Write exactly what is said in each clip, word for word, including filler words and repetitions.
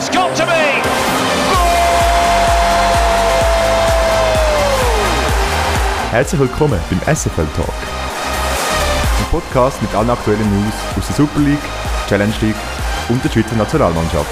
It's got to be! Herzlich willkommen beim S F L Talk. Ein Podcast mit allen aktuellen News aus der Super League, Challenge League und der Schweizer Nationalmannschaft.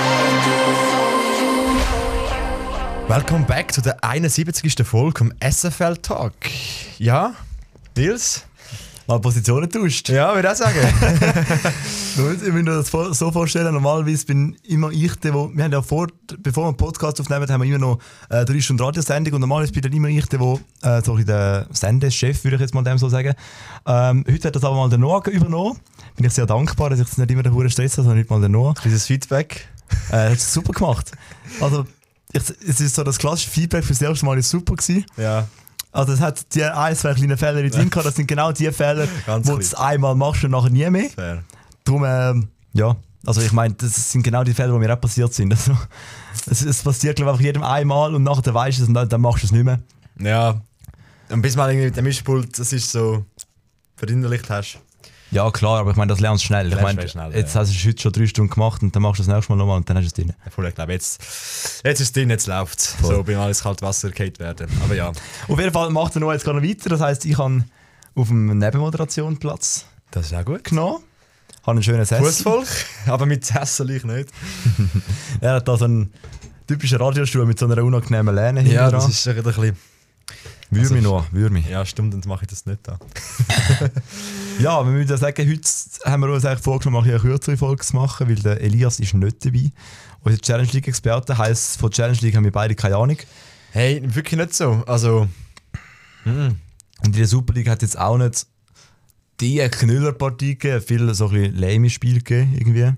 Welcome back zu der einundsiebzigsten Folge vom S F L Talk. Ja, Nils? Mal Positionen tauscht. Ja, würde ich auch sagen. Ich muss mir das so vorstellen, normalerweise bin immer ich der, wo, wir haben ja vor, bevor wir einen Podcast aufnehmen, haben wir immer noch äh, drei Stunden Radiosendung und normalerweise bin dann immer ich der, wo, äh, so ein der Sendechef, würde ich jetzt mal dem so sagen. Ähm, heute hat das aber mal der Noah übernommen. Bin ich sehr dankbar, dass ich jetzt nicht immer der hure Stress habe, sondern nicht mal der Noah. Dieses Feedback. Äh, hat es super gemacht. Also, ich, es ist so das klassische Feedback für das erste Mal ist super gewesen. Ja. Also es hat die ein, zwei kleine Fehler in drin gehabt, das sind genau die Fehler, die du es einmal machst und nachher nie mehr. Fair. Darum, ähm, ja, also ich meine, das sind genau die Fehler, die mir auch passiert sind. Also, es, es passiert glaube ich einfach jedem einmal und nachher weißt du es und dann, dann machst du es nicht mehr. Ja. Und bis mal irgendwie mit dem Mischpult, das ist so verinnerlicht hast. Ja klar, aber ich meine, das lernst du schnell. Ich meine, schnell, jetzt ja. hast du es heute schon drei Stunden gemacht und dann machst du das nächste Mal nochmal und dann hast du es drin. Ja, voll, ich glaube, jetzt, jetzt ist es drin, jetzt läuft es. So, beim alles kalt Wasser gehalten werden. Aber ja. Auf jeden Fall macht er noch jetzt gerade noch weiter, das heisst, ich habe auf dem Nebenmoderation Platz Das ist auch gut. genommen. Habe einen schönen Sessel. Fußvolk, aber mit Sessel ich nicht. Er hat da so einen typischen Radiostuhl mit so einer unangenehmen Lehne hinten Ja, dran. das ist ein bisschen... Würde also, mich noch, würde mich. Ja, stimmt, dann mache ich das nicht da. Ja, wir müssen ja sagen, heute haben wir uns eigentlich vorgenommen, eine kürzere Folge zu machen, weil der Elias ist nicht dabei. Unser Challenge League-Experte heisst, von Challenge League haben wir beide keine Ahnung. Hey, wirklich nicht so. Also... Mm. Und in der Super League hat jetzt auch nicht die Knüllerpartie gegeben, viele so ein bisschen lame Spiele gegeben, irgendwie.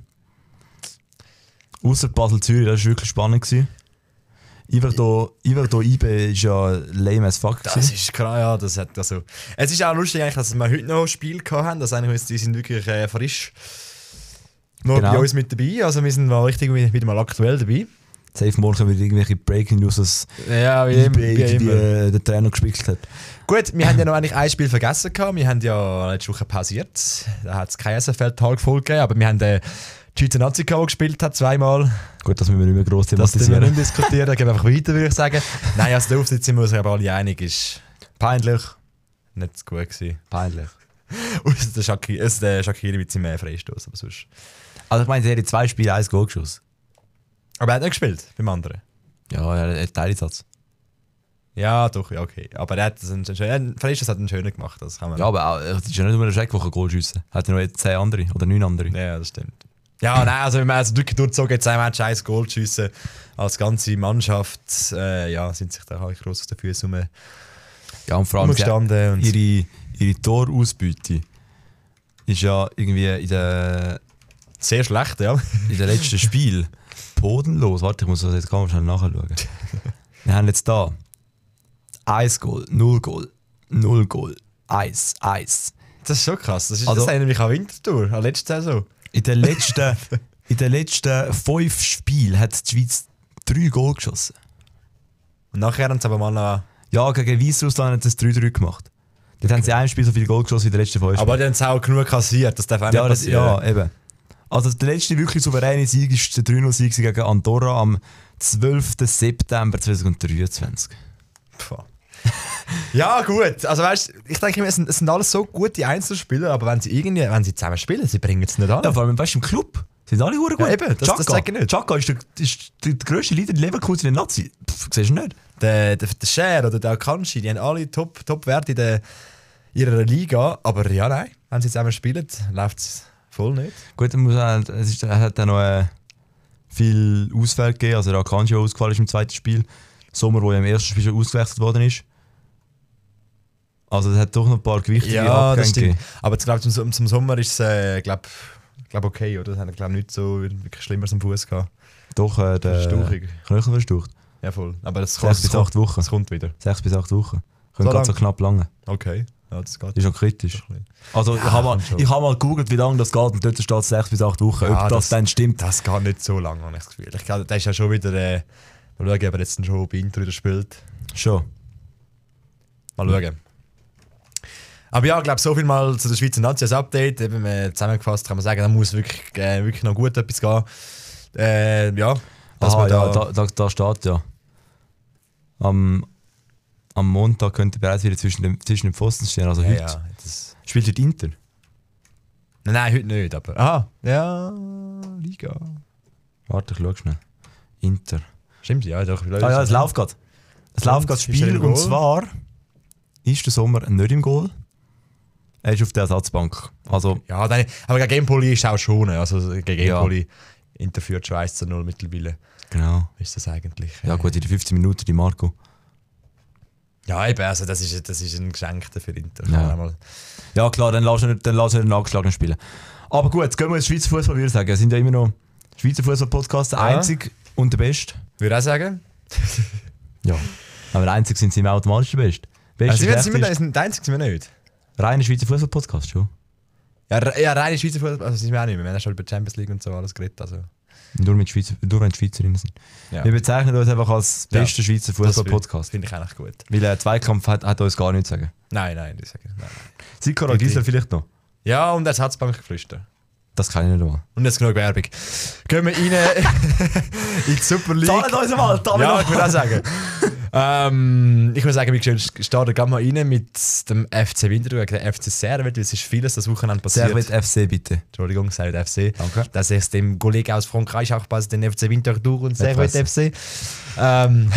Ausser Basel-Zürich, das war wirklich spannend gewesen. Iverdo, Iverdo Ibe ist ja lame as fuck. Das ist klar, ja. Das hat also, es ist auch lustig, eigentlich, dass wir heute noch Spiele hatten. Das eigentlich, die sind wirklich äh, frisch noch Genau. bei uns mit dabei. Also wir sind mal richtig wieder mal aktuell dabei. Safe morgen wieder irgendwelche Breaking News, dass Ja, wie Ibe immer. Wie irgendwie immer. äh, den Trainer gespielt hat. Gut, wir haben ja noch eigentlich ein Spiel vergessen gehabt. Wir haben ja letzte Woche pausiert. Da hat es keine S F L-Tag-Folge gegeben, aber wir haben den die Schweizer Nazi die gespielt hat, zweimal. Gut, dass wir nicht mehr gross Das müssen wir thematisieren. nicht diskutieren, gehen wir einfach weiter, würde ich sagen. Nein, also der Auftritt sind wir uns aber alle einig, ist Peinlich. nicht so gut gewesen. Peinlich. Außer der Shakiri, also der Shakiri mit seinem Freistoß, aber sonst. Also ich meine, er hat in zwei Spiele eins Goal geschossen. Aber er hat nicht gespielt, beim anderen. Ja, er hat Teileinsatz. Ja, doch, ja, okay. Aber er hat einen schönen, Freistoß hat einen schönen gemacht, das kann man. Ja, aber auch, es ist ja nicht nur der Jack, der Goal schiessen kann. Hat ja noch zehn andere oder neun andere. Ja, das stimmt. Ja, nein, also wenn man also wirklich durchgezogen hat, zwei Matches, eins Goal schiessen, als ganze Mannschaft, äh, ja, sind sich da halt gross auf den Füßen rum, Ja, und vor allem sie- rumgestanden. Und ihre, ihre Torausbeute ist ja irgendwie in der, sehr schlecht, ja. in der letzten Spiel bodenlos. Warte, ich muss das jetzt ganz schnell nachschauen. Wir haben jetzt da eins Goal, null Goal, null Goal, eins, eins. Das ist schon krass. Das, ist, Also- das erinnert mich an Winterthur, an letzte Saison. In den letzten, in den letzten fünf Spielen hat die Schweiz drei Goal geschossen. Und nachher haben sie aber mal noch... Ja, gegen Weißrussland hat es drei drei gemacht. Dort haben sie ein Spiel so viel Goal geschossen wie in den letzten fünf Aber die haben es auch genug kassiert, das darf auch Ja, nicht das, passieren. ja, eben. Also der letzte wirklich souveräne Sieg ist der drei null Sieg gegen Andorra am zwölften September zweitausenddreiundzwanzig. Puh. Ja, gut. Also weißt, ich denke immer, es sind, es sind alles so gute Einzelspieler, aber wenn sie irgendwie, wenn sie zusammen spielen, sie bringen es nicht an. Ja, vor allem weißt, du, im Club sind alle hure gut. Ja, eben, das- das Xhaka. sag ich nicht. Xhaka ist der, ist der, der grösste Leader in Leverkusen in der Nazi. Pff, siehst du nicht? Der, der, der Scher oder der Akanji, die haben alle Top- Top-Werte in der, ihrer Liga, aber ja, nein, wenn sie zusammen spielen, läuft es voll nicht. Gut, er, muss auch, es ist, er hat auch noch äh, viel Ausfälle gegeben. Also der Akanji ausgefallen ist im zweiten Spiel. Sommer, wo ja im ersten Spiel schon ausgewechselt worden ist. Also es hat doch noch ein paar gewichtige Ja, das Abgänge stimmt. gegeben. Aber ich glaube, zum, zum Sommer ist es, äh, glaub, glaub okay, oder? Das haben glaube nicht so wirklich Schlimmeres am Fuß gehabt. Doch, äh, der Verstauchung. Knöchel verstaucht. Ja, voll. Aber das Sechs bis acht Wochen. Das kommt wieder. Sechs bis acht Wochen. Können So ganz so lang? knapp lange. Okay. Ja, das geht. Das ist schon kritisch. Doch nicht. Also ich habe mal, kommt schon. ich hab mal gegoogelt, wie lange das geht und dort steht sechs bis acht Wochen. Ja, Ob das, das- dann stimmt. Das geht nicht so lange, habe ich das Gefühl. Ich glaube, der ist ja schon wieder. Äh, mal schauen, ob er jetzt schon bei Intro wieder spielt. Schon. Mal schauen. Aber ja, ich glaube, so viel mal zu der Schweizer Nazi als Update. Eben, äh, zusammengefasst kann man sagen, da muss wirklich, äh, wirklich noch gut etwas gehen. Äh, ja, dass Aha, man da, ja, da, da, da steht ja. Am, am Montag könnte bereits wieder zwischen dem, zwischen den Pfosten stehen, also ja, heute. ja, das, Spielt heute Inter? nein, nein, heute nicht, aber... Aha, ja, Liga. Warte, ich schau schnell. Inter. Stimmt, ja, doch. Ah ja, es läuft gerade. Es Und? läuft gerade Ist er Spiel im und Goal? zwar ist der Sommer nicht im Goal. Er ist auf der Ersatzbank. Also, Ja, dann, aber gegen Empoli ist auch schon. Also gegen Ja. Empoli interführt schon eins zu null mittlerweile. genau. Ist das eigentlich... äh, Ja gut, in den fünfzehn Minuten die Marco. Ja, eben, also das ist, das ist ein Geschenk für Inter. Ja. Kann man mal- Ja klar, dann lass ihn dann lass ihn den angeschlagenen spielen. Aber gut, jetzt gehen wir ins Schweizer Fußball, würde ich sagen. Wir sind ja immer noch Schweizer Fußball-Podcast, der Ja. einzige und der Beste. Würde ich auch sagen. Ja. Aber einzig sind sie immer automatisch der Beste. Beste Also, sind wir, schlechteste. sind wir, der Einzige sind wir nicht. Reiner Schweizer Fußball-Podcast schon. Ja, re- ja reine Schweizer Fußball, also sind wir auch nicht mehr. Wir haben ja schon über die Champions League und so alles geredet. Also. Nur, mit Schweizer, nur wenn die Schweizerinnen sind. Ja. Wir bezeichnen uns einfach als Ja. bester Schweizer Das Fußball-Podcast. finde ich eigentlich gut. Weil ein Zweikampf hat, hat uns gar nichts zu sagen. Nein, nein, ich sage nein, nein. Sikora Bitte. Gisler vielleicht noch. Ja, und Ersatzbankgeflüster. Das kann ich nicht einmal. Und jetzt genug Werbung. Gehen wir rein in die Super League. uns mal, Ja, ich würde auch sagen. ähm, ich würde sagen, wir starten gleich mal rein mit dem F C Winterthur gegen den F C Servet, weil es ist vieles das Wochenende passiert. Servet F C bitte. Entschuldigung, Servet F C. Danke. Dass es dem Kollegen aus Frankreich auch passt, den F C Winterthur und Servet Etwas. F C. Ähm,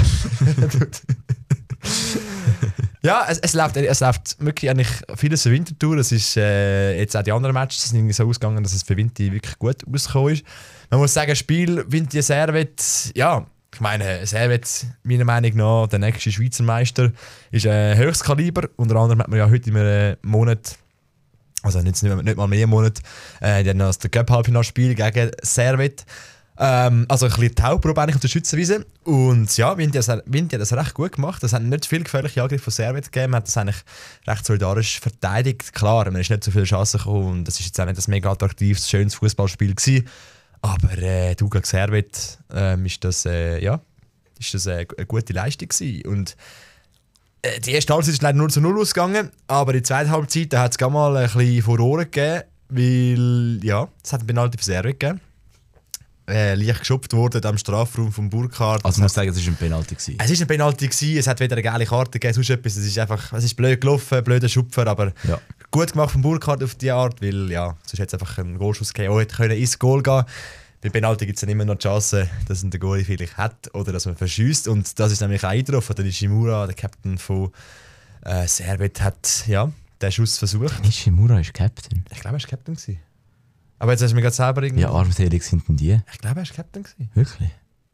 ja, es, es, läuft, es läuft wirklich eigentlich vieles für Winterthur. Es ist äh, jetzt auch die anderen Matches sind irgendwie so ausgegangen, dass es für Vinti wirklich gut rausgekommen ist. Man muss sagen, Spiel Vinti Servet, ja, ich meine, Servet, meiner Meinung nach, der nächste Schweizer Meister, ist ein äh, höchstes Kaliber. Unter anderem hat man ja heute in einem Monat, also nicht, nicht mal mehr Monat, äh, dann noch das Cup-Halbfinalspiel gegen Servet. Ähm, also ein bisschen Tauprobe eigentlich auf der Schützenwiese. Und ja, Vinti hat, Vinti hat das recht gut gemacht. Es hat nicht viele gefährliche Angriffe von Servet gegeben. Man hat das eigentlich recht solidarisch verteidigt. Klar, man ist nicht so viele Chancen gekommen und das ist jetzt auch nicht ein mega attraktives, schönes Fußballspiel gewesen. Aber äh, du gegen Servet ähm, ist das, äh, ja, ist das äh, eine gute Leistung gewesen. Und äh, die erste Halbzeit ist leider null zu null ausgegangen, aber in der zweiten Halbzeit hat es gar mal ein bisschen Furore gegeben, weil ja, es hat einen Penalty für Servet gegeben. Äh, leicht geschupft worden am Strafraum von Burkhardt. Also ich muss sagen, es war ein Penalty. Gewesen. Es war ein Penalty, gewesen, es hat weder eine geile Karte gegeben, sonst etwas. Es ist einfach, es ist blöd gelaufen, blöder Schupfer, aber Ja. gut gemacht von Burkhardt auf die Art, weil ja, sonst hätte es einfach einen Goalschuss gegeben, auch hätte können ins Goal gehen. Bei Penalty gibt es dann immer noch die Chance, dass ein der Goalie vielleicht hat oder dass man verschießt. Und das ist nämlich auch eingetroffen. Der Nishimura, der Captain von äh, Servet, hat ja, den Schuss versucht. Nishimura ist Captain. Ich glaube, er war Captain gewesen. Aber jetzt hast du mir gerade selber irgendwie... Ja, armselig sind denn die. Ich glaube, er war Captain gewesen. Wirklich?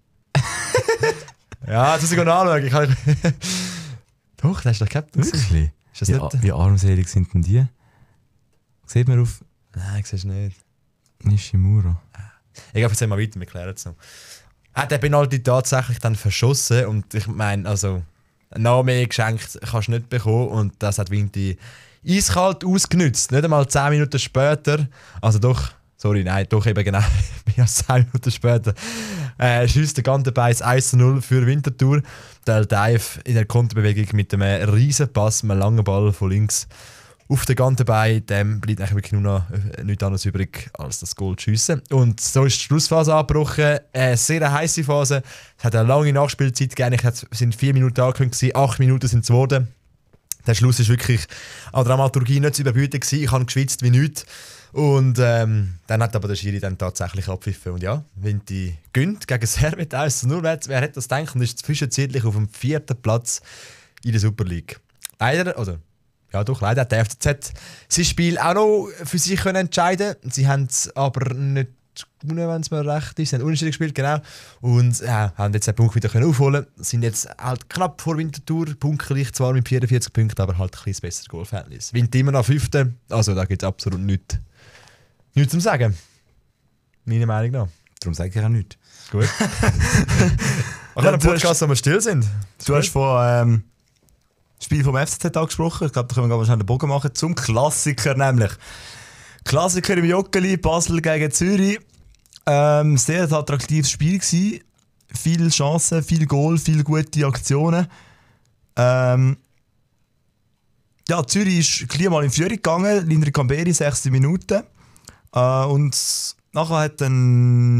Ja, jetzt muss ich anschauen. Ich kann... Doch, der ist doch Captain gewesen. Wirklich? Ist das Wie, nicht... wie armselig sind denn die? Sieht man auf Nein, ich sehe es nicht. Nishimura. Ich glaube, jetzt mal weiter, wir klären es noch. Hat der Penalty tatsächlich dann verschossen und ich meine, also noch mehr geschenkt kannst du nicht bekommen und das hat Vinti eiskalt ausgenutzt. Nicht einmal zehn Minuten später, also doch, sorry, nein, doch eben genau, mehr als zehn Minuten später, äh, schießt der ganze Beiß eins zu null für Winterthur. Der Dive in der Konterbewegung mit einem riesen Pass, einem langen Ball von links auf den ganzen Bein, dem bleibt eigentlich wirklich nur noch äh, nichts anderes übrig, als das Goal zu schiessen. Und so ist die Schlussphase abgebrochen. Eine sehr heiße Phase. Es hat eine lange Nachspielzeit gegeben. Es sind vier Minuten angekündigt, acht Minuten sind es geworden. Der Schluss war wirklich an Dramaturgie nicht zu überbieten gewesen. Ich habe geschwitzt wie nichts. Und ähm, dann hat aber der Schiri dann tatsächlich abpfiffen. Und ja, Vinti gönnt gegen Servet eins zu null. Wer, wer hätte das gedacht? Und ist zwischenzeitlich auf dem vierten Platz in der Super League. Leider, oder ja doch, leider hat der F C Z sein Spiel auch noch für sich können entscheiden. Sie haben es aber nicht gewonnen, wenn es mir recht ist. Sie haben unentschieden gespielt, genau. Und ja, haben jetzt den Punkt wieder können aufholen. Sind jetzt halt knapp vor Winterthur, punktgleich zwar mit vierundvierzig Punkten, aber halt ein bisschen besseres Goalverhältnis. Winter immer noch Fünfte, also da gibt es absolut nichts, nichts zu sagen. Meiner Meinung nach. Darum sage ich auch nichts. Gut. Ach, ein Podcast, wo wir still sind. Du hast von ähm, Spiel vom F C Z angesprochen. Ich glaube, da können wir schnell den Bogen machen. Zum Klassiker nämlich. Klassiker im Joggeli, Basel gegen Zürich. Ähm, sehr attraktives Spiel gewesen. Viele Chancen, viel Goal, viele gute Aktionen. Ähm, ja, Zürich ist gleich mal in Führung gegangen. Lindri Kamberi, sechste Minute. Äh, und nachher hat dann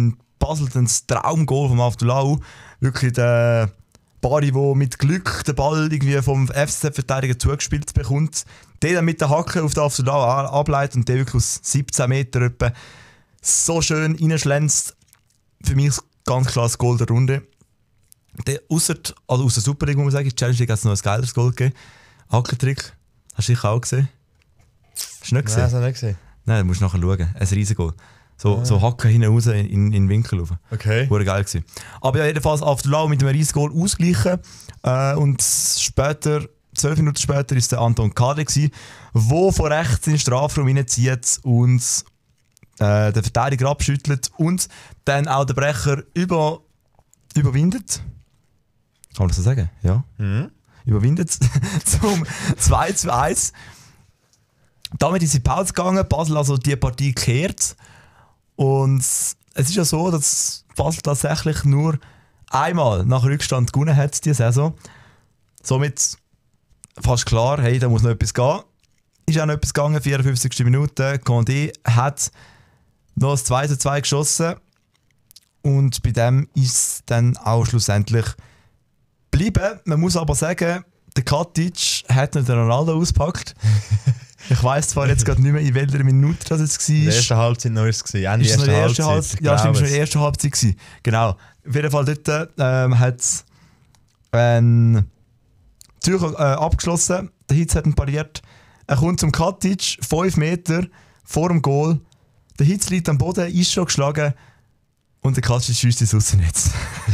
Basel dann das Traumgoal vom Avdulau. Wirklich der Bari, der mit Glück den Ball irgendwie vom F C Z-Verteidiger zugespielt bekommt. Der dann mit der Hacke auf den Avdulau ableitet und der wirklich aus siebzehn Metern etwa so schön reinschlänzt. Für mich ganz klar das Goal der Runde. Der, ausser, also aus der Super League, muss man sagen, in der Challenge League hat es noch ein geileres Goal gegeben. Hackentrick. Hast du sicher auch gesehen? Hast du nicht gesehen? Nein, das habe ich nicht gesehen. Nein, du musst nachher schauen. Ein riesen Goal. So, ah. so Hacken hinten raus in, in, in den Winkel rauf. Okay. Wurde geil gewesen. Aber ja, jedenfalls Avdulau mit einem riesen Goal ausgleichen. Äh, und später, zwölf Minuten später, war es der Anton Kade, der von rechts in den Strafraum reinzieht und äh, den Verteidiger abschüttelt und dann auch den Brecher über, überwindet. Kann man das so sagen? Ja. Mhm. Überwindet zum zwei zu eins. Damit ist sie in Pause gegangen, Basel also die Partie gekehrt. Und es ist ja so, dass Basel tatsächlich nur einmal nach Rückstand gewonnen hat diese Saison. Somit fast klar, hey, da muss noch etwas gehen. Ist auch noch etwas gegangen, vierundfünfzigste Minute. Condé hat noch das zwei zu zwei geschossen. Und bei dem ist es dann auch schlussendlich geblieben. Man muss aber sagen, der Katic hat nicht den Ronaldo ausgepackt. Ich weiss zwar jetzt gerade nicht mehr, in welcher Minute das jetzt war. In der ersten Halbzeit noch ist es. Ende Ist es noch die erste Halbzeit. Halbzeit? Ja, stimmt, schon in der ersten Halbzeit gewesen. Genau. Auf jeden Fall dort ähm, hat es ein Zürcher äh, abgeschlossen. Der Hitz hat ihn pariert. Er kommt zum Katic, fünf Meter vor dem Goal. Der Hitz liegt am Boden, ist schon geschlagen und der Katic schießt ins Aussennetz.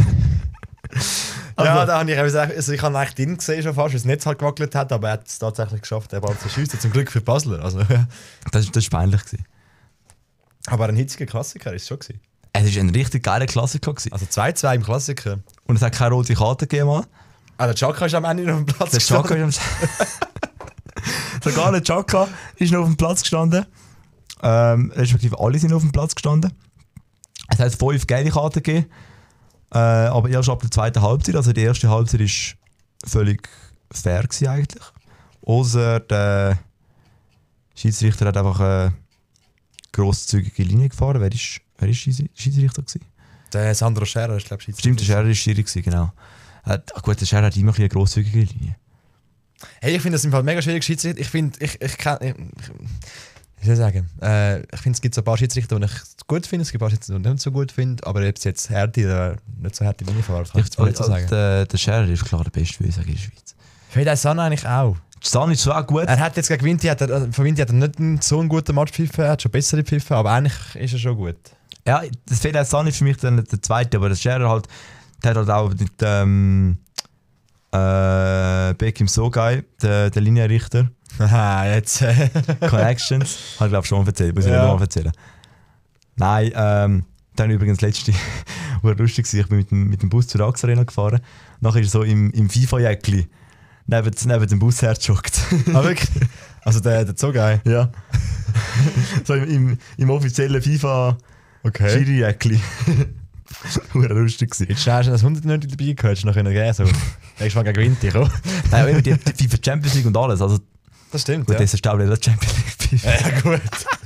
Also, ja, da habe ich, also ich habe eigentlich drin gesehen schon fast, weil das Netz halt gewackelt hat, aber er hat es tatsächlich geschafft, den Ball zu schiessen. Zum Glück für Basler. Also, ja. Das, das war peinlich gewesen. Aber ein hitziger Klassiker ist es schon gewesen. Es war ein richtig geiler Klassiker gewesen. Also zwei zu zwei im Klassiker. Und es hat keine rote Karte gegeben. Ah, der Chaka ist am Ende noch auf dem Platz der gestanden. Chaka ist am Sogar der Chaka ist noch auf dem Platz gestanden. Ähm, respektive alle sind auf dem Platz gestanden. Es hat fünf gelbe Karten gegeben. Äh, aber erst ab der zweiten Halbzeit. Also die erste Halbzeit war völlig fair gewesen eigentlich. Außer der Schiedsrichter hat einfach eine grosszügige Linie gefahren. Wer ist, wer ist Schiedsrichter gewesen? Der Sandro Scherer ist, glaube ich, Schiedsrichter. Stimmt, der Scherer war Schiedsrichter, genau. Hat, ach gut, der Scherer hat immer eine grosszügige Linie. Hey, ich finde das im Fall mega schwierig, Schiedsrichter. Ich finde, ich, ich kann... Ich, Wie soll ich sagen? Äh, ich finde, es gibt so ein paar Schiedsrichter, die ich gut finde, es gibt ein paar Schiedsrichter, die ich nicht so gut finde, aber ob es jetzt Härte oder nicht so Harte Linie fahren, kann ich jetzt nicht so sagen. Der, der Scherer ist klar der Beste, würde ich sagen, in der Schweiz. Ich finde den San eigentlich auch. San ist zwar gut. Er hat jetzt gegen Vinti, hat er, von Vinti hat er nicht so einen guten Match gepfiffen, er hat schon bessere Pfiffen, aber eigentlich ist er schon gut. Ja, das Fehler San ist für mich dann der zweite, aber der Scherer halt, der hat halt auch mit ähm, äh, Bekim Sogay, der, der Linienrichter. Haha, jetzt. Äh. Connections. Habe ich glaube schon mal erzählt, muss ich ja. nicht mal erzählen. Nein, ähm, dann übrigens das letzte, war lustig, ich bin mit dem, mit dem Bus zur Ax Arena gefahren. Nachher ist er so im, im FIFA-Jäckli neben, neben dem Bus hergejoggt. Ah, wirklich? Also der, der Zogei? Ja. So im, im, im offiziellen FIFA-Schiri-Jäckli. War lustig gewesen. Jetzt hast du das hundert nicht dabei gehört, hast du noch können gehen. So. Denkst du mal gegen Vinti, komm? Nein, aber immer die, die FIFA Champions League und alles. Also, das stimmt, gut, ja. Das ist auch nicht Champions League. Ja, gut.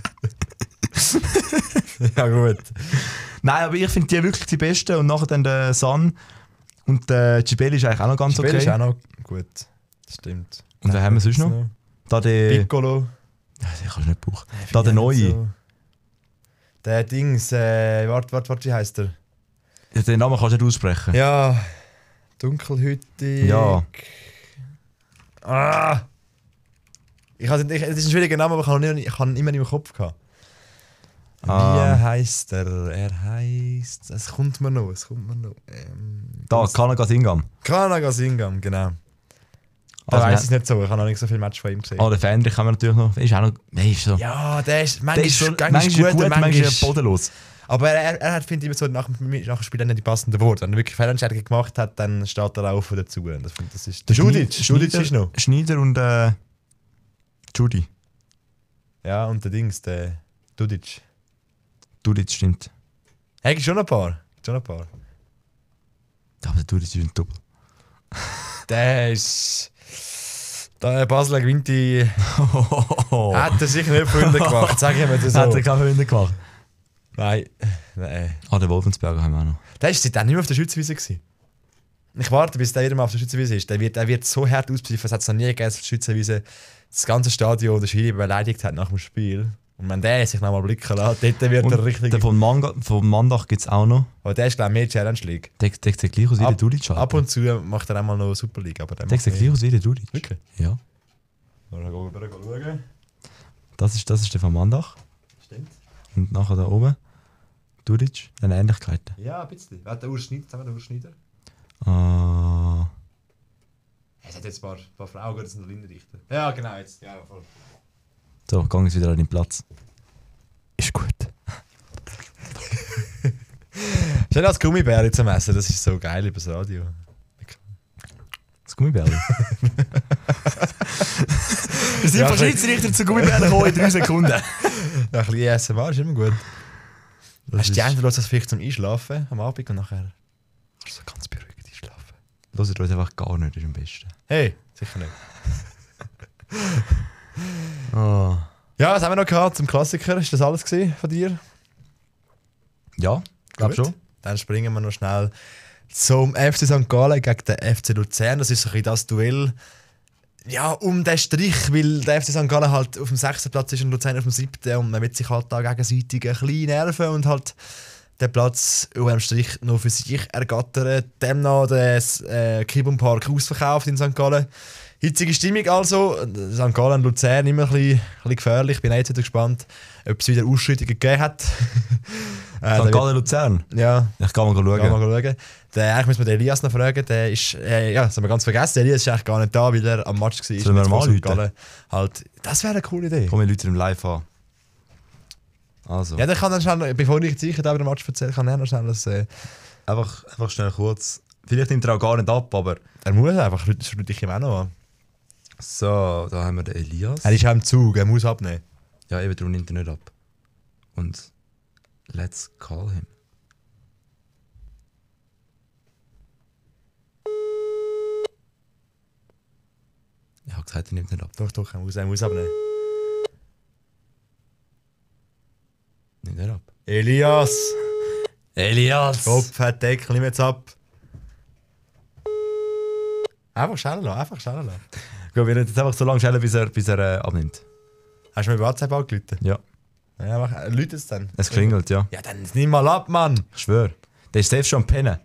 Ja, gut. Nein, aber ich finde die wirklich die besten. Und nachher dann der San und der Gibelli ist eigentlich auch noch ganz Gibelli okay. ist auch noch gut. Das stimmt. Und wen haben wir sonst noch? noch? Da der... Piccolo. Ja, den kannst du nicht brauchen. Ja, da der Neue. So. Der Dings, äh, warte, warte, warte, wie heisst der? Ja, den Namen kannst du nicht aussprechen. Ja. Dunkelhütig. Ja. Ah! Ich has, ich, es ist ein schwieriger Name, aber ich habe ihn, ich habe ihn immer im Kopf gehabt. Wie um. heisst er? Er heisst. Es kommt mir noch, es kommt mir noch. Ähm, da, Kanaga Singam. Kanaga Singam, genau. Da Also weiss ich es nicht so, ich habe noch nicht so viel Match von ihm gesehen. Ah, der Fendrich haben wir natürlich noch. Ist auch noch. Nein, ist so. Ja, der ist manchmal, der ist schon, manchmal, manchmal gut, gut, manchmal, manchmal bodenlos. Aber er, er hat, finde ich, so nach, nach dem Spiel nicht die passenden Worte. Wenn er wirklich Fehlentscheidungen gemacht hat, dann steht er auch dazu. Das, das ist der Judic. Judic ist noch. Schneider und äh, Judy. Ja, und der Dings, der Dudic. Dudic stimmt. Hey, schon ein paar. Schon ein paar. Aber der Dudic ist ein Doppel. Der ist... Der Basler gewinnt die... Hat er sicher nicht Freunde gemacht, sag ich mir das so. Hat er keine Freunde gemacht? Nein. Nein. Ah, den Wolfensberger haben wir auch noch. Der war seitdem nicht mehr auf der Schützenwiese gewesen. Ich warte, bis der wieder mal auf der Schützenwiese ist. Der wird, der wird so hart auspfiffen, es hat es noch nie gegeben auf der Schützenwiese. Das ganze Stadion, das Schiri beleidigt hat nach dem Spiel. Und wenn der sich noch mal blicken lässt, dort wird er richtig... Den von, Manga, von Mandach gibt es auch noch. Aber der ist, glaube ich, mehr Challenge League. Der, der sieht gleich aus wie der Dudic. Ab und zu macht er auch mal noch Super League. Aber der Der sieht gleich aus wie der Dudic. Wirklich? Ja. Mal schauen. Das ist, das ist der von Mandach. Stimmt. Und nachher da oben. Dudic. Eine Ähnlichkeit. Ja, ein bisschen. Wer hat den Urs Schneider? Haben wir den Urs Schneider? Ah. Es hat jetzt ein paar, paar Frauen, das sind noch Lindenrichter. Ja, genau, jetzt. Ja, voll. So, gang jetzt wieder an den Platz. Ist gut. Schön als Gummibärli zum Essen, das ist so geil über das Radio. Das Gummibärli. Wir sind Ja, von okay. Schiedsrichter zu Gummibärli gekommen in drei Sekunden. Ja, ein bisschen A S M R ist immer gut. Das Hast du die ist- einen los, das vielleicht zum Einschlafen am Abend und nachher kannst du so ganz beruhigt einschlafen? Hört uns einfach gar nicht, das ist am besten. Hey, sicher nicht. Ah. Ja, was haben wir noch gehabt zum Klassiker? Ist das alles gewesen von dir? Ja, glaube Gut. schon. Dann springen wir noch schnell zum F C Sankt Gallen gegen den F C Luzern. Das ist so ein bisschen das Duell ja, um den Strich, weil der F C Sankt Gallen halt auf dem sechsten Platz ist und Luzern auf dem siebten und man wird sich halt da gegenseitig ein bisschen nerven und halt den Platz um den Strich noch für sich ergattern. Demnach der äh, Kibum Park ausverkauft in Sankt Gallen. Hitzige Stimmung also. Sankt Gallen und Luzern immer ein bisschen, ein bisschen gefährlich. Ich bin jetzt wieder gespannt, ob es wieder Ausschreitungen gegeben hat. äh, Sankt Gallen Luzern. Ja, Ich kann mal schauen. gehen wir mal schauen. Der, eigentlich müssen wir den Elias noch fragen. Der ist, äh, ja, das haben wir ganz vergessen. Der Elias ist eigentlich gar nicht da, weil er am Match war. Sollen wir mit mal Sankt anrufen? Gallen. Halt, das wäre eine coole Idee. Komm, wir Leute im Live an. Also, Ja, der kann dann schnell, bevor ich sicher über den Match erzähle, kann er noch schnell das, äh, einfach, einfach schnell kurz. Vielleicht nimmt er auch gar nicht ab, aber... er muss einfach, das rufe ich ihm auch noch an. So, da haben wir den Elias. Er ist auch im Zug, er muss abnehmen. Ja, eben, darum nimmt er nicht ab. Und let's call him. Ich habe gesagt, er nimmt nicht ab. Doch, doch, er muss, er muss abnehmen. Nimmt nicht ab. Elias! Elias! Kopf hat Deckel, nimm jetzt ab. Einfach schneller lassen, einfach schneller lassen. Gut, wir werden jetzt einfach so lange stellen, bis er, bis er äh, abnimmt. Hast du mir bei WhatsApp angerufen? Ja. Ja, mach, äh, Leute es dann. Es klingelt, ja. Ja, dann nimm mal ab, Mann! Ich schwöre. Der ist selbst schon am Pennen.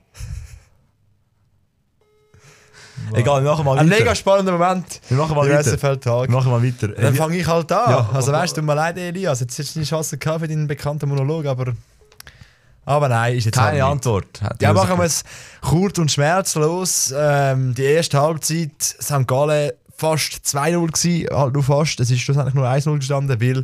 Egal, wir machen mal Ein weiter. mega spannender Moment. Wir machen mal Der weiter. S F L-Tag. Wir machen mal weiter. Dann fange ich halt an. Ja, also aber- weißt du, tut mir leid, Elias, jetzt hättest du die Chance gehabt für deinen bekannten Monolog, aber... Aber nein, ist jetzt Keine halt nicht. Antwort. Hat Ja, die machen wir rausgekriegt. es kurz und schmerzlos. Ähm, die erste Halbzeit, Sankt Gallen fast zwei null gsi, halt nur fast. Es ist schlussendlich nur eins null gestanden, weil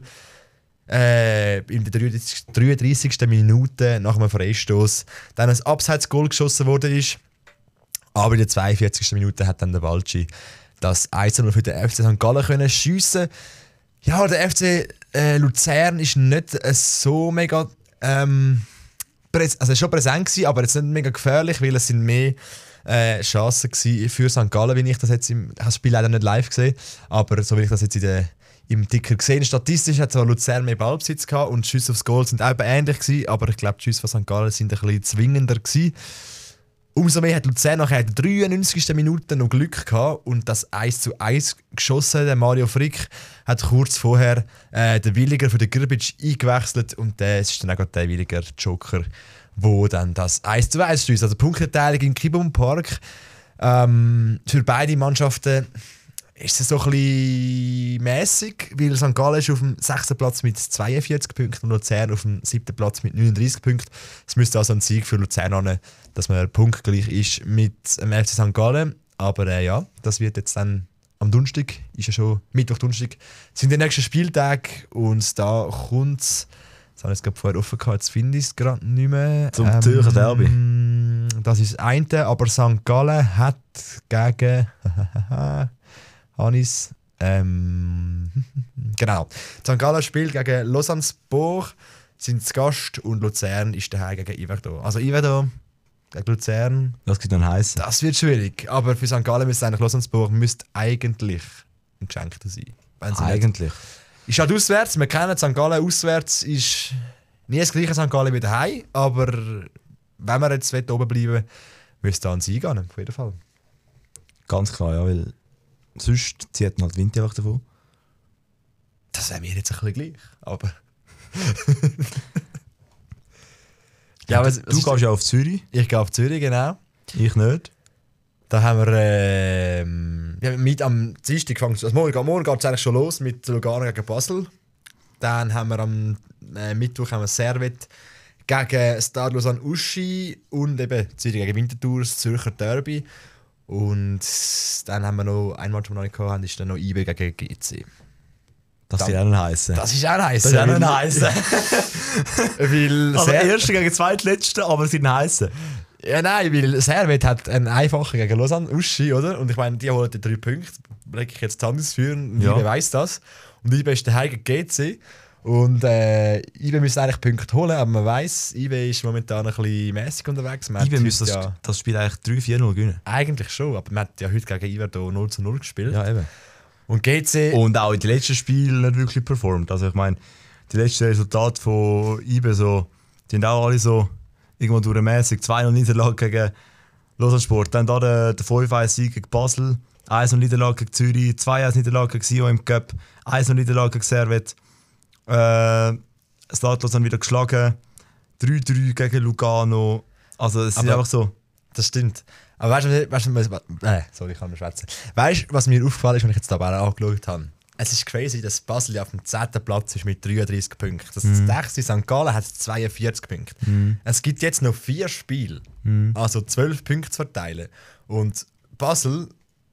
äh, in der dreiunddreißigsten Minute nach einem Freistoß dann ein Abseits-Goal geschossen worden ist. Aber in der zweiundvierzigsten Minute hat dann der Balci das eins null für den F C Sankt Gallen können schiessen. Ja, der F C äh, Luzern ist nicht äh, so mega ähm, präs also schon präsent gewesen, aber jetzt nicht mega gefährlich, weil es sind mehr äh, Chancen gewesen für Sankt Gallen, wie ich das jetzt im ich habe das Spiel leider nicht live gesehen, aber so wie ich das jetzt in der, im Ticker gesehen. Statistisch hat zwar Luzern mehr Ballbesitz gehabt und die Schüsse aufs Goal sind auch ähnlich gewesen, aber ich glaube die Schüsse von Sankt Gallen sind ein bisschen zwingender gewesen. Umso mehr hat Luzern nachher in der dreiundneunzigsten Minute noch Glück gehabt und das eins zu eins geschossen. Der Mario Frick hat kurz vorher äh, den Williger für den Grbic eingewechselt und der ist dann auch gerade der Williger Joker, wo dann das eins zu eins stößt. Also Punkteteilung im Kibum Park. Ähm, für beide Mannschaften ist es so ein bisschen mässig, weil Sankt Gallen ist auf dem sechsten Platz mit zweiundvierzig Punkten und Luzern auf dem siebten Platz mit neununddreißig Punkten. Es müsste also ein Sieg für Luzern an, dass man punktgleich ist mit dem F C Sankt Gallen. Aber äh, ja, das wird jetzt dann am Donnerstag, ist ja schon Mittwoch, Donnerstag, sind die nächsten Spieltage und da kommt es, das habe ich jetzt gerade vorher offen gehabt, jetzt finde ich es gerade nicht mehr. Zum Zürcher Derby. Das ist das eine, aber Sankt Gallen hat gegen Hannes, ähm, genau. Sankt Gallen spielt gegen Lausanne-Sport, sind zu Gast und Luzern ist daheim gegen Yverdon. Also Yverdon gegen Luzern, Das gibt dann heißen. das wird schwierig. Aber für Sankt Gallen müsste eigentlich Lausanne-Sport müsste eigentlich ein Geschenkter sein. Wenn sie nicht- Eigentlich. Ist halt auswärts, wir kennen Sankt Gallen auswärts, ist nie das gleiche Sankt Gallen wie daheim, aber wenn wir jetzt oben bleiben wollen, müsste da ein Sieg gehen, auf jeden Fall. Ganz klar, ja, weil sonst zieht man halt Wind einfach davon. Das wäre mir jetzt ein bisschen gleich, aber... ja, was, du gehst ja auf Zürich. Ich gehe auf Zürich, genau. Ich nicht. Da haben wir ähm, ja, mit am Dienstag gefangen. Also morgen, morgen geht es eigentlich schon los mit Lugano gegen Basel. Dann haben wir am äh, Mittwoch haben wir Servet gegen Stade Lausanne Uschi und eben Zürich gegen Winterthur, das Zürcher Derby. Und dann haben wir noch ein Match, das wir noch nicht hatten, ist dann noch I B gegen G C. Das Dann- wird auch noch heissen. Das ist auch heiß. Das ist auch noch heissen. Weil Also Ser- erste gegen zweitletzte, aber sie sind heissen. Ja, nein, weil Servet hat einen einfachen gegen Lausanne, Uschi, oder? Und ich meine, die holen die drei Punkte. Lege ich jetzt die Hand ins Feuer und Ja. I B weiss das. Und I B ist daheim gegen G C. Und äh, I B müssen eigentlich Punkte holen, aber man weiss, I B ist momentan ein bisschen mäßig unterwegs. Man I B hat müsste heute das, ja, das Spiel eigentlich drei vier null gewinnen. eigentlich schon, aber man hat ja heute gegen I B hier null zu null gespielt. Ja, eben. Und G C... Und auch in den letzten Spielen nicht wirklich performt. Also ich meine, die letzten Resultate von I B so, die sind auch alle so irgendwo durchmäßig. zwei null Niederlage gegen Lausanne Sport, dann da der, der fünf eins Sieg gegen Basel, eins null Niederlage gegen Zürich, zwei eins Niederlage gegen Sion im Cup, eins null Niederlage gegen Servet, äh, Stade Lausanne wieder geschlagen, drei drei gegen Lugano. Also es ist Aber- einfach so. Das stimmt. Aber weißt du, weißt du, was- äh, sorry, ich kann nicht schwätzen. Weißt du, was mir aufgefallen ist, wenn ich jetzt die Tabelle angeschaut habe? Es ist crazy, dass Basel ja auf dem zehnten Platz ist mit dreiunddreißig Punkten. Das Mhm. nächste Sankt Gallen hat zweiundvierzig Punkte. Es gibt jetzt noch vier Spiele, Mhm. also zwölf Punkte zu verteilen. Und Basel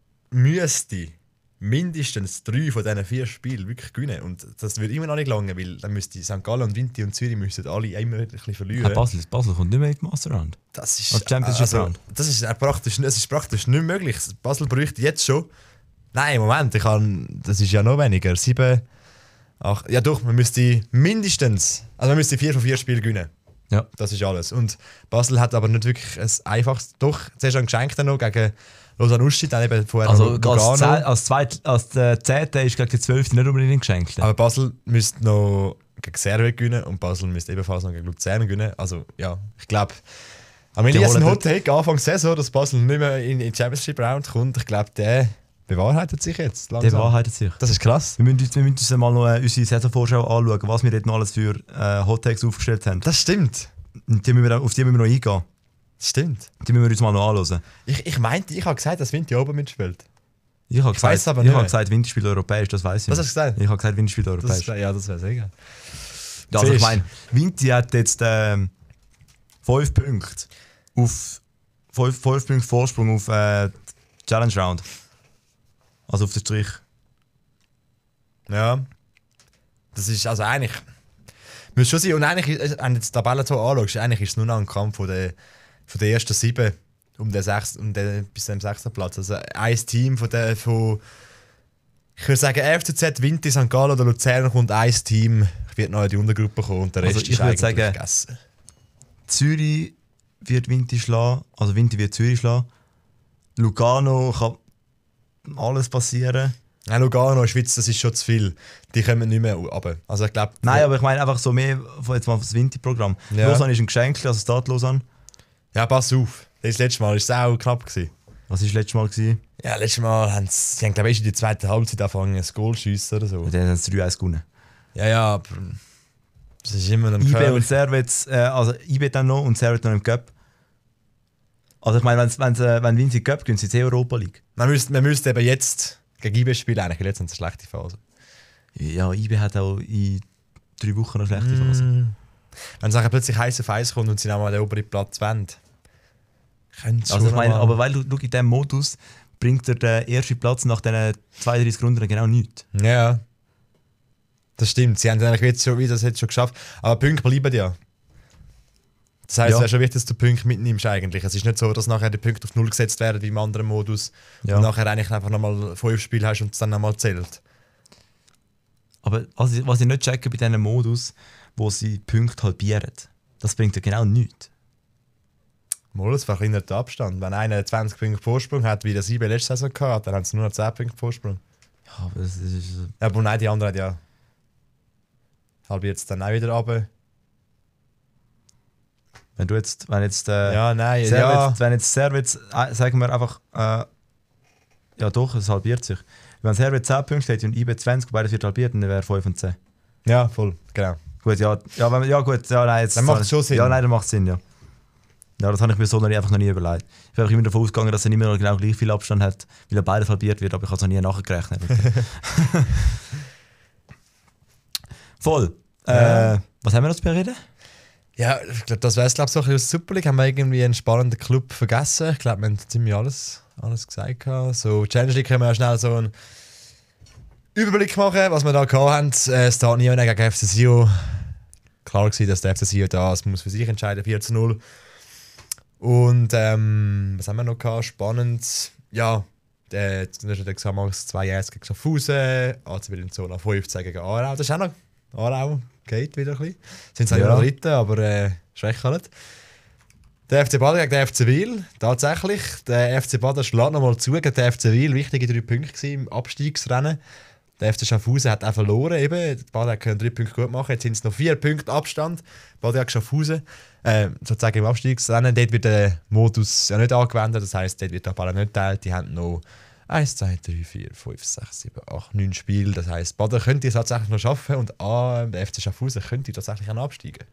müsste mindestens drei von diesen vier Spielen wirklich gewinnen. Und das wird immer noch nicht lange, weil dann müsste Sankt Gallen und Vinti und Zürich müssten alle immer ein bisschen verlieren. Ja, Basel, Basel kommt nicht mehr in die Master Round. Das ist, Als Championship also, Round. das ist äh, praktisch, das ist praktisch nicht möglich. Basel bräuchte jetzt schon. Nein, Moment, ich kann, das ist ja noch weniger. Sieben, acht, ja doch, man müsste mindestens, also man müsste vier von vier Spielen gewinnen. Ja. Das ist alles. Und Basel hat aber nicht wirklich ein einfaches, doch, zuerst ein Geschenk dann noch gegen Lausanne Uschi, dann eben vorher Also noch als, Lugano. Zeh- als, zweit, als der zehnte ist gegen die zwölfte nicht unbedingt geschenkt. Aber Basel müsste noch gegen Servet gewinnen und Basel müsste ebenfalls noch gegen Luzern gewinnen. Also ja, ich glaube, Amelie ist ein holen Hot Take Anfang der Saison, dass Basel nicht mehr in die Championship Round kommt. Ich glaube, der bewahrheitet sich jetzt langsam. Der wahrheitet sich. Das ist krass. Wir müssen, uns- wir müssen uns mal noch äh, unsere Saisonvorschau anschauen, was wir dort noch alles für äh, Hot Takes aufgestellt haben. Das stimmt. Und die müssen wir, auf die müssen wir noch eingehen. Das stimmt. Die müssen wir uns mal noch anschauen. Ich, ich meinte, ich habe gesagt, dass Vinti oben mitspielt. Ich habe Ich weiss gesagt, aber ich nicht habe mehr. gesagt Winterspiel europäisch, das weiß ich Was nicht. hast du gesagt? Ich habe gesagt Winterspiel Das europäisch. ist, ja, das wäre sehr geil. Ja, also ich Siehst. meine, Vinti hat jetzt ähm, fünf Punkte auf fünf, fünf Punkte Vorsprung auf äh, die Challenge Round. Also auf den Strich. Ja. Das ist also eigentlich. Muss schon sein. Und eigentlich, ist- wenn du die Tabelle so anschaust, eigentlich ist es nur noch ein Kampf von den, von den ersten sieben um den sechs, um den, bis zum sechsten Platz. Also ein Team von der, von. Ich würde sagen, F C Z, Vinti, Sankt Gallen oder Luzern kommt ein Team, wird noch in die Untergruppe kommen und der Rest Also ich ist würde eigentlich sagen- gegessen. Zürich wird Vinti schlagen, also Vinti wird Zürich schlagen. Lugano kann alles passieren. Ja, Lugano, Schweiz, das ist schon zu viel. Die kommen nicht mehr runter. Also ich glaube. Nein, aber ich meine einfach so mehr von jetzt mal das Vinti-Programm. Ja. Lausanne ist ein Geschenk, also Stade Lausanne. Ja, pass auf. Das letzte Mal war es auch knapp. Gewesen. Was war das letzte Mal? Gewesen? Ja, letztes Mal haben sie, sie haben, glaube ich, in die zweite Halbzeit angefangen, ein Goal zu schiessen oder so. Und dann haben sie drei eins gewonnen. Ja, ja, aber das ist immer ein I B Curve. und Servet, äh, also I B dann noch und Servet noch im Cup. Also ich meine, wenn's, wenn's, äh, wenn Vinci Cup gewinnt, sind sie in Europa League. Man müsste, man müsste eben jetzt gegen I B spielen, eigentlich, weil jetzt haben sie eine schlechte Phase. Ja, I B hat auch in drei Wochen eine schlechte Phase. Mm. Wenn es nachher plötzlich heiß auf heiß kommt und sie nochmal den oberen Platz wollen, können sie Also ich schon meine, noch aber mal- weil du, du in diesem Modus bringt dir der erste Platz nach diesen zweiunddreißig Runden genau nichts. Ja, das stimmt. Sie haben eigentlich jetzt schon, wie das jetzt schon geschafft. Aber Punkte bleiben ja. Das heisst, Ja. es wäre schon wichtig, dass du Punkte mitnimmst eigentlich. Es ist nicht so, dass nachher die Punkte auf null gesetzt werden wie im anderen Modus. Ja. Und nachher eigentlich einfach nochmal fünf Spiele hast und es dann nochmal zählt. Aber was ich, was ich nicht checke bei diesem Modus, wo sie Punkte halbieren, das bringt dir genau nichts. Mal, es verkleinert den Abstand. Wenn einer zwanzig Punkte Vorsprung hat, wie der sieben letzte Saison gehabt, dann haben sie nur noch zehn Punkte Vorsprung. Ja, aber das ist... Ja, aber nein, die anderen hat ja halbiert es dann auch wieder runter. Wenn du jetzt, wenn jetzt, äh, Ja, nein, Servet, ja. wenn jetzt Servet, äh, sagen wir einfach, äh, ja doch, es halbiert sich. Wenn Servet zehn Punkte hätte und I B zwanzig, beides wird halbiert, dann wäre fünf und zehn. Ja, voll, genau. Gut, ja, ja, wenn, ja gut, ja, nein, jetzt... Dann macht es schon Sinn. Ja, nein, dann macht es Sinn, ja. Ja, das habe ich mir so noch nie, einfach noch nie überlegt. Ich bin einfach immer davon ausgegangen, dass er nicht mehr genau gleich viel Abstand hat, weil er beides halbiert wird, aber ich habe es noch nie nachgerechnet. Voll. Ja. Äh, was haben wir noch zu bereden? Ja, ich glaube, das wäre es, glaube ich, so ein bisschen aus der Super League. Haben wir irgendwie einen spannenden Club vergessen. Ich glaube, wir haben ziemlich alles, alles gesagt. gehabt. So, Challenge League können wir ja schnell so einen Überblick machen, was wir da gehabt haben. Äh, Es steht niemand gegen F C Sion. Klar war, dass der F C Sion das muss für sich entscheiden, vier zu null. Und ähm, was haben wir noch gehabt? Spannend. Ja, der Xamax zwei eins gegen Schaffhausen, A C Bellinzona fünfzehn gegen Aarau. Das ist auch noch Aarau, geht wieder ein bisschen. Sind zwar Ja. ja. noch Dritten, aber äh, schwächer. Der F C Baden gegen den F C Wil, tatsächlich. Der F C Baden schlägt nochmal zu gegen den F C Wil. Wichtige drei Punkte im Abstiegsrennen. Der F C Schaffhausen hat auch verloren. Eben. Die Baden können drei Punkte gut machen. Jetzt sind es noch vier Punkte Abstand. Baden gegen Schaffhausen. Äh, sozusagen im Abstiegsrennen. Dort wird der Modus ja nicht angewendet. Das heisst, dort wird der Ball nicht geteilt. Die haben noch eins, zwei, drei, vier, fünf, sechs, sieben, acht, neun Spiele. Das heisst, Baden könnte es tatsächlich noch schaffen. Und ah, der F C Schaffhausen könnte tatsächlich auch noch absteigen.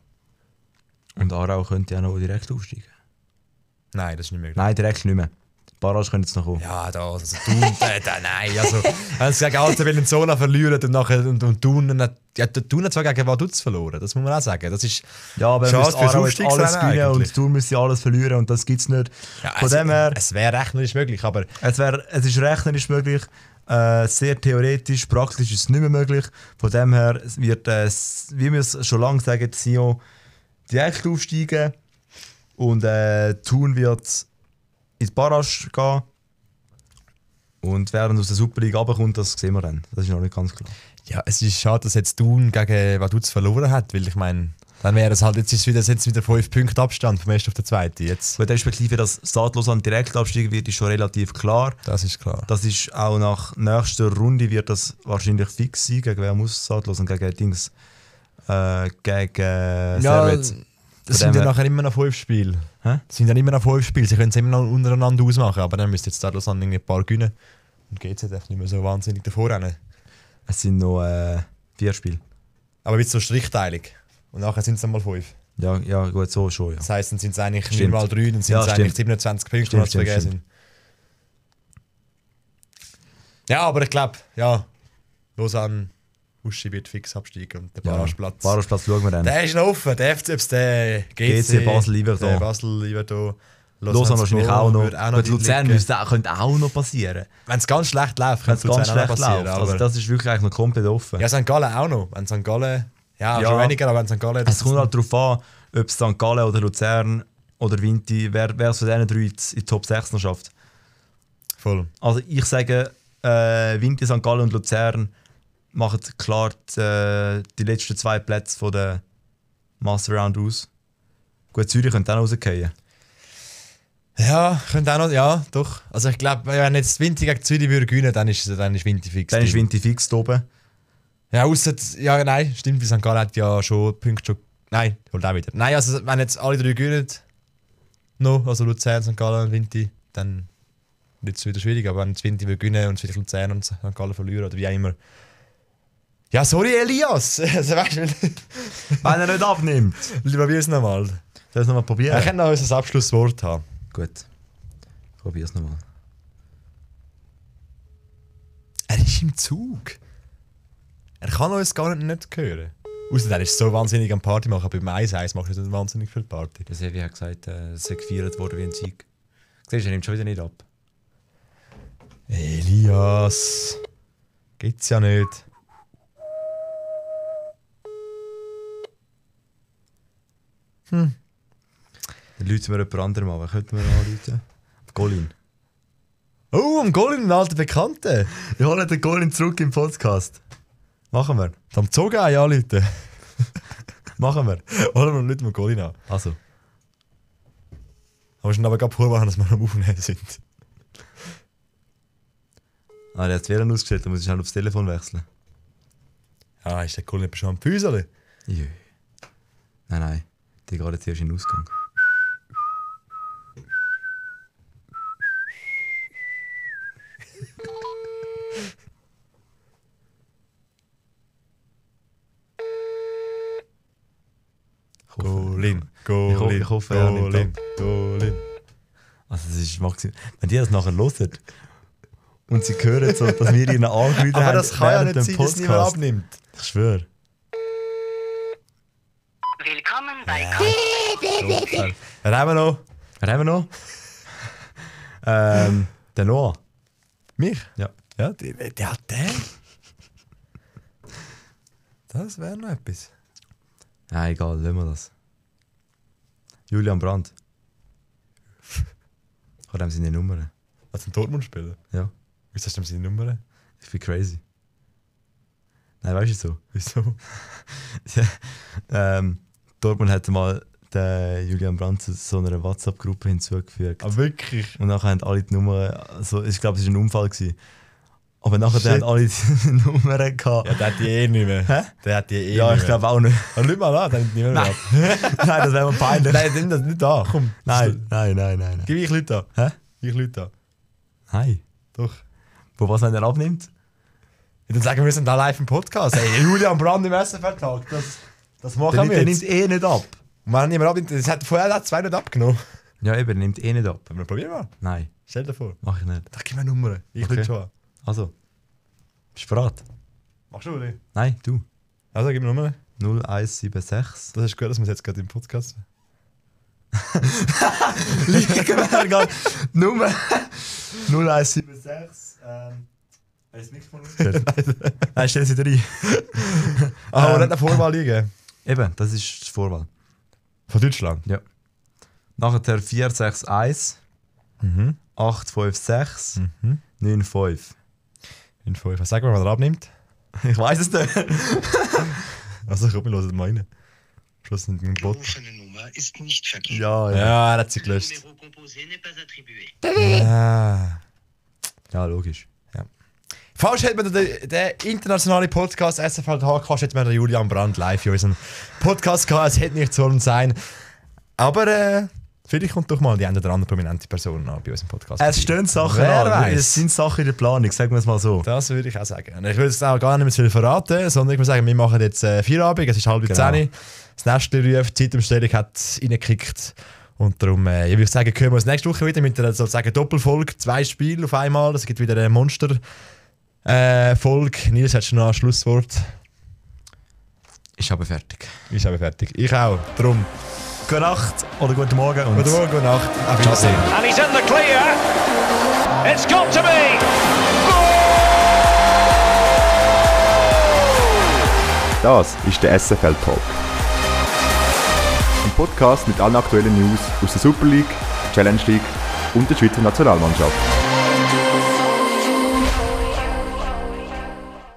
Und Aarau könnte ja noch direkt aufsteigen. Nein, das ist nicht möglich. Nein, direkt nicht mehr. Barrage könnte jetzt noch kommen. Ja, da, also Thun, da, da, nein, also, wenn sie gegen A C Bellinzona verlieren und nachher und, und Thun, ja, Thun hat zwar gegen Vaduz verloren, das muss man auch sagen. Das ist Ja, aber Chance müsste fürs Aarau jetzt alles Aufstiegsrennen gewinnen eigentlich. und Thun müsste alles verlieren und das gibt es nicht. ja, Von es, dem her, es wäre rechnerisch möglich, aber es, wär, es ist rechnerisch möglich, äh, sehr theoretisch, praktisch ist es nicht mehr möglich. Von dem her wird, äh, wie wir es schon lange sagen, Sion direkt aufsteigen und äh, Thun wird ins Barrage gehen. Und während aus der Super League runterkommt, das sehen wir dann. Das ist noch nicht ganz klar. ja, es ist schade, dass jetzt Thun gegen Vaduz verloren hat, weil ich meine, dann wäre es halt, jetzt ist wieder, jetzt wieder fünf Punkte Abstand vom ersten auf den zweiten. Jetzt, Gut, respektive, dass Saatlos an direkt absteigen wird, ist schon relativ klar. das ist klar. Das ist auch nach nächster Runde wird das wahrscheinlich fix sein. Gegen wer muss Saatlos und gegen Dings äh, gegen Ja, Servet. das Von sind dem ja her- nachher immer noch fünf Spiele. Hä? Das sind ja immer noch fünf Spiele. Sie können es immer noch untereinander ausmachen, aber dann müsste jetzt da Lausanne irgendwie ein paar gewinnen. Und G C darf nicht mehr so wahnsinnig davor rennen. Es sind noch äh, vier Spiele. Aber mit so Strichteilung. Und nachher sind es dann mal fünf. Ja, ja, gut, so schon. Ja. Das heisst, dann sind es eigentlich Stimmt. nicht mal drei, dann sind Ja, es eigentlich stimmt. siebenundzwanzig Punkte, die Stimmt, noch zu vergeben stimmt, sind. Ja, aber ich glaube, ja, Lausanne, Uschi wird fix absteigen und der Ja, Barrageplatz. Barrageplatz schauen wir dann. Der ist noch offen. Der F C, ob es der G G C, C, Basel, Yverdon. der Basel, Yverdon, Lausanne wahrscheinlich auch noch. würde auch noch Gut, Luzern liegen. müsste, könnte auch noch passieren. Wenn es ganz schlecht läuft, Wenn könnte es es ganz Luzern auch schlecht noch passieren. läuft. Aber Also das ist wirklich eigentlich noch komplett offen. ja, Sankt Gallen auch noch. Wenn Sankt Gallen, ja, Ja. schon weniger, aber wenn Sankt Gallen... Es kommt halt darauf an, ob es Sankt Gallen oder Luzern oder Vinti, wer, wer es von diesen drei in die Top sechs noch schafft. Voll. Also ich sage, äh, Vinti, Sankt Gallen und Luzern machen klar die, äh, die letzten zwei Plätze von der Master Round aus. Gut, Zürich könnte auch noch rausgehen. Ja, könnte auch noch, ja, doch. Also ich glaube, wenn jetzt Winti gegen Zürich würde gewinnen, dann ist, dann ist Winti fix. Dann ist drin. Vinti fix da oben. Ja, ausser, ja, nein, stimmt, wie Sankt Gallen hat ja schon Punkte schon... Nein, holt auch wieder. Nein, also wenn jetzt alle drei gewinnen, noch, also Luzern, Sankt Gallen und Winti, dann wird es wieder schwierig. Aber wenn jetzt Winti will gewinnen und vielleicht Luzern und Sankt Gallen verlieren oder wie auch immer... Ja, sorry Elias! Also, weißt du, Wenn er nicht abnimmt. probier es nochmal. Soll ich es nochmal probieren? Er könnte noch unser Abschlusswort haben. Gut. Probier es nochmal. Er ist im Zug. Er kann uns gar nicht, nicht hören. Außerdem er ist so wahnsinnig am Party machen. Beim eins eins macht er nicht wahnsinnig viel Party. Der Sevi hat gesagt, äh, es sei gefeiert worden wie ein Sieg. Siehst du, er nimmt schon wieder nicht ab. Elias. Gibt's ja nicht. Dann rufen wir jemand anderem an. Wen könnten wir anrufen? Golin. Oh, am Golin, ein alter Bekannter. Wir holen den Golin zurück im Podcast. Machen wir. Am Zoga, ja, Leute. Machen wir. Holen wir nicht mal Golin an. Also. Aber schon aber gerade vormachen, dass wir am Aufnehmen sind. Ah, der hat das W L A N ausgestellt, dann muss ich schnell aufs Telefon wechseln. Ja, ist der Golin schon am Füßerle? Jö. Nein, nein. Die geht jetzt erst in den Ausgang. Golin, Golin, Ich hoffe, er nimmt Golin, Golin. Also das ist maximal. Wenn die das nachher hören und sie hören so, dass wir ihnen angerufen haben, Aber das kann ja während nicht dem sein, dass niemand Podcast. abnimmt. Ich schwöre. Willkommen bei Okay. Wer haben wir noch? Wer haben wir noch? ähm, der Noah. Mich? Ja. Ja, die, die hat den. Das wäre noch etwas. Ja, egal, lassen wir das. Julian Brandt. Ich habe ihm seine Nummer. Als ein Dortmund-Spieler? Ja, Wieso hast du ihm seine Nummer? ich bin crazy. Nein, weißt du so? Wieso? ähm, Dortmund hat mal den Julian Brandt zu so einer WhatsApp-Gruppe hinzugefügt. Ah, wirklich? Und nachher haben alle die Nummern, also ich glaube, es war ein Unfall. Gewesen. Aber nachher Shit. haben alle die Nummern gehabt. Ja, der hat die eh nicht mehr. Hä? Der hat die eh Ja, nicht ich glaube auch nicht. mehr. Schau mal an, der nimmt niemand mehr ab. Nein, das wäre mir peinlich. Nein, nimm das nicht an, komm. nein, nein, nein, nein. nein. Gib ich Leute an. Hä? Ich Leute an. Nein. Doch. Wo was, wenn er abnimmt? Ja, dann sagen wir, wir sind da live im Podcast. Hey, Julian Brand im S F L-Tag. Das, das machen Der, wir der jetzt. nimmt eh nicht ab. Und wenn niemand abnimmt, das hat vorher hat zwei nicht abgenommen. Ja, eben, er nimmt eh nicht ab. Aber probier mal. Nein, Stell dir vor. mach ich nicht. Da gib mir eine Nummer. Ich Okay. Leute schon an. Also, bist du bereit? Machst du, oder? Nein, du. Also, gib mir eine Nummer. null eins sieben sechs. Das ist gut, dass wir es jetzt gerade im Podcast. Liegen wir gerade. Nummer null eins sieben sechs. Ähm, hast du das Mikrofon ausgestellt? Nein, stell sie rein. Ah, aber Ähm, nicht eine Vorwahl liegen. Eben, das ist die Vorwahl. Von Deutschland. Ja. Nachher vier sechs eins Mhm. acht fünf sechs Mhm. neun fünf. In fünf. Sag mal, wann er abnimmt. Ich weiß es nicht. Also, komm, wir hören mal rein. Schluss mit dem Bot. Gerufene Nummer ist nicht vergeben. Ja, ja. Ja, er hat sie gelöscht. Numéro composé n'est pas attribué. Ja. Ja, logisch. Falsch hätte man den, den internationalen Podcast S F L Tag gehabt, hätte man den Julian Brandt live in unserem Podcast gehabt. Es hätte nicht sollen sein. Aber äh, vielleicht kommt doch mal die eine oder andere prominente Person an bei unserem Podcast. Es stehen Sachen Wer an. weiß. Es sind Sachen in der Planung, sagen wir es mal so. Das würde ich auch sagen. Und ich würde es auch gar nicht mehr zu viel verraten, sondern ich würde sagen, wir machen jetzt äh, Feierabend, es ist halb Genau. zehn. Das Nestli ruft, die Zeitumstellung hat reingekickt. Und darum, äh, ich würde sagen, können wir uns nächste Woche wieder mit einer sozusagen Doppelfolge, zwei Spiele auf einmal. Es gibt wieder eine Monster äh, Folge. Nils, hast du noch ein Schlusswort? Ich habe fertig. Ich bin fertig. Ich auch. Darum, Gute Nacht oder guten Morgen. Und guten Morgen, gute Nacht. Auf Wiedersehen. And he's in the clear. It's got to be. Das ist der S F L Talk. Ein Podcast mit allen aktuellen News aus der Super League, Challenge League und der Schweizer Nationalmannschaft.